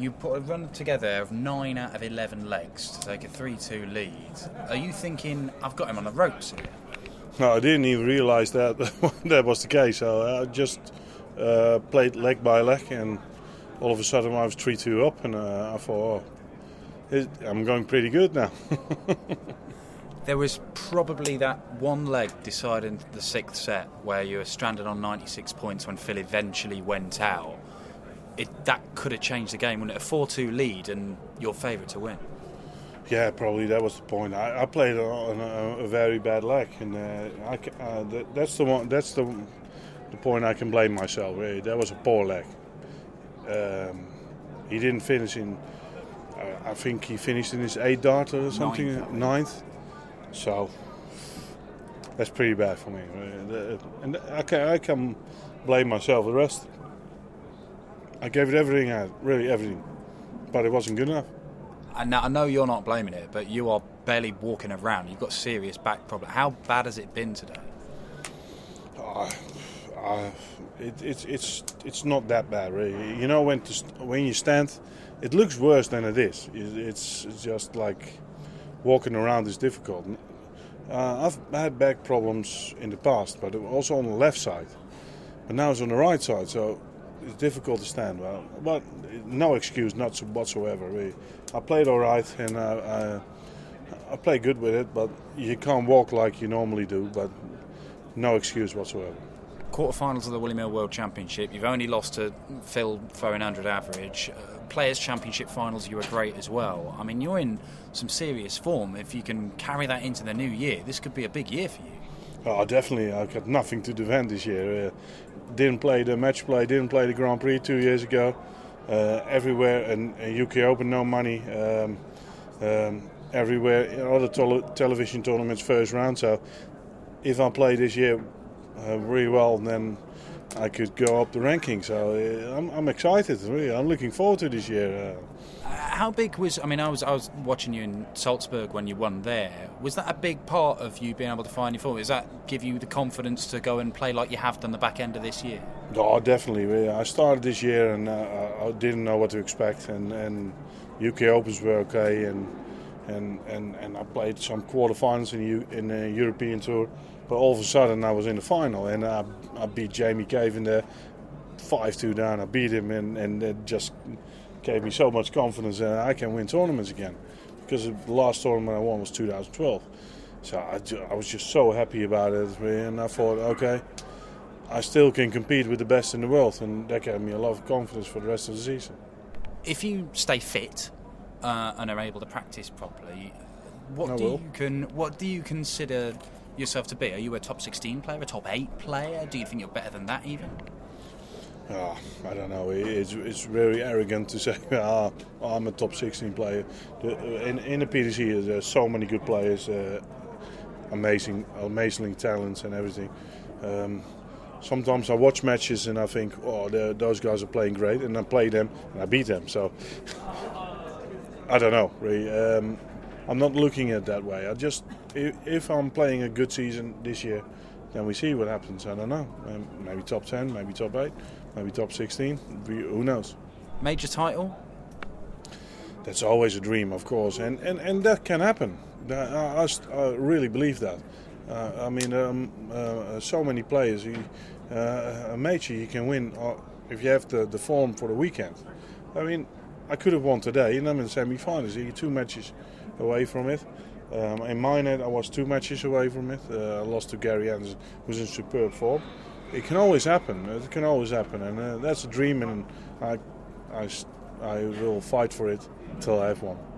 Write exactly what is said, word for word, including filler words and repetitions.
you put a run together of nine out of eleven legs to take a three two lead. Are you thinking, I've got him on the ropes here? No, I didn't even realise that that was the case. So I just uh, played leg by leg, and all of a sudden I was three two up, and uh, I thought, oh, it, I'm going pretty good now. There was probably that one leg deciding the sixth set where you were stranded on ninety-six points when Phil eventually went out. It, that could have changed the game, wouldn't it? A four two lead and your favourite to win. Yeah, probably that was the point. I, I played on a, a very bad leg, and uh, I, uh, that, that's the one. That's the the point I can blame myself. Really, that was a poor leg. Um, he didn't finish in. Uh, I think he finished in his eighth dart or something, ninth. ninth. So that's pretty bad for me, and I can I can blame myself. The rest, I gave it everything I had, really everything, but it wasn't good enough. And now, I know you're not blaming it, but you are barely walking around. You've got serious back problem. How bad has it been today? Uh, uh, it, it's it's it's not that bad, really. You know, when to, when you stand, it looks worse than it is. It's, it's just like walking around is difficult. Uh, I've had back problems in the past, but also on the left side. But now it's on the right side, so it's difficult to stand. Well, but no excuse, not whatsoever. Really. I played all right, and uh, I, I played good with it, but you can't walk like you normally do, but no excuse whatsoever. Quarterfinals of the William Hill World Championship, you've only lost to Phil throwing one hundred average. Uh, Players' Championship finals, you were great as well. I mean, you're in some serious form. If you can carry that into the new year, this could be a big year for you. Oh, definitely. I've got nothing to defend this year. Uh, didn't play the match play, didn't play the Grand Prix two years ago. Uh, everywhere, and, and U K Open, no money. Um, um, everywhere, in other tele- television tournaments, first round. So if I play this year uh, really well, then I could go up the ranking. So uh, I'm, I'm excited, really. I'm looking forward to this year. Uh, how big was, I mean, I was I was watching you in Salzburg when you won there. Was that a big part of you being able to find your form? Does that give you the confidence to go and play like you have done the back end of this year? Oh, definitely. Really. I started this year and uh, I didn't know what to expect. And, and U K Opens were okay. And and, and, and I played some quarterfinals in, U, in the European Tour. But all of a sudden I was in the final. And I, I beat Jamie Cave in there five two down. I beat him and, and it just gave me so much confidence that I can win tournaments again. Because the last tournament I won was two thousand twelve. So I, I was just so happy about it. And I thought, okay, I still can compete with the best in the world. And that gave me a lot of confidence for the rest of the season. If you stay fit uh, and are able to practice properly, what I do will. you can what do you consider yourself to be? Are you a top sixteen player, a top eight player? Do you think you're better than that even? Oh, I don't know. It's it's very arrogant to say ah, I'm a top sixteen player. The, in, in the P D C, there's so many good players, uh, amazing, amazing talents and everything. Um, sometimes I watch matches and I think, oh, those guys are playing great, and I play them and I beat them. So I don't know. Really, um, I'm not looking at it that way. I just if, if I'm playing a good season this year, then we see what happens. I don't know. Um, maybe top ten, maybe top eight. Maybe top sixteen, who knows? Major title? That's always a dream, of course, and, and, and that can happen. I, I, I really believe that. Uh, I mean, um, uh, so many players, you, uh, a major you can win if you have the, the form for the weekend. I mean, I could have won today, and I'm in the semi-finals. You're two matches away from it. Um, in Minehead, I was two matches away from it. Uh, I lost to Gary Anderson, who's in superb form. It can always happen. It can always happen, and uh, that's a dream, and I, I, I will fight for it until I have one.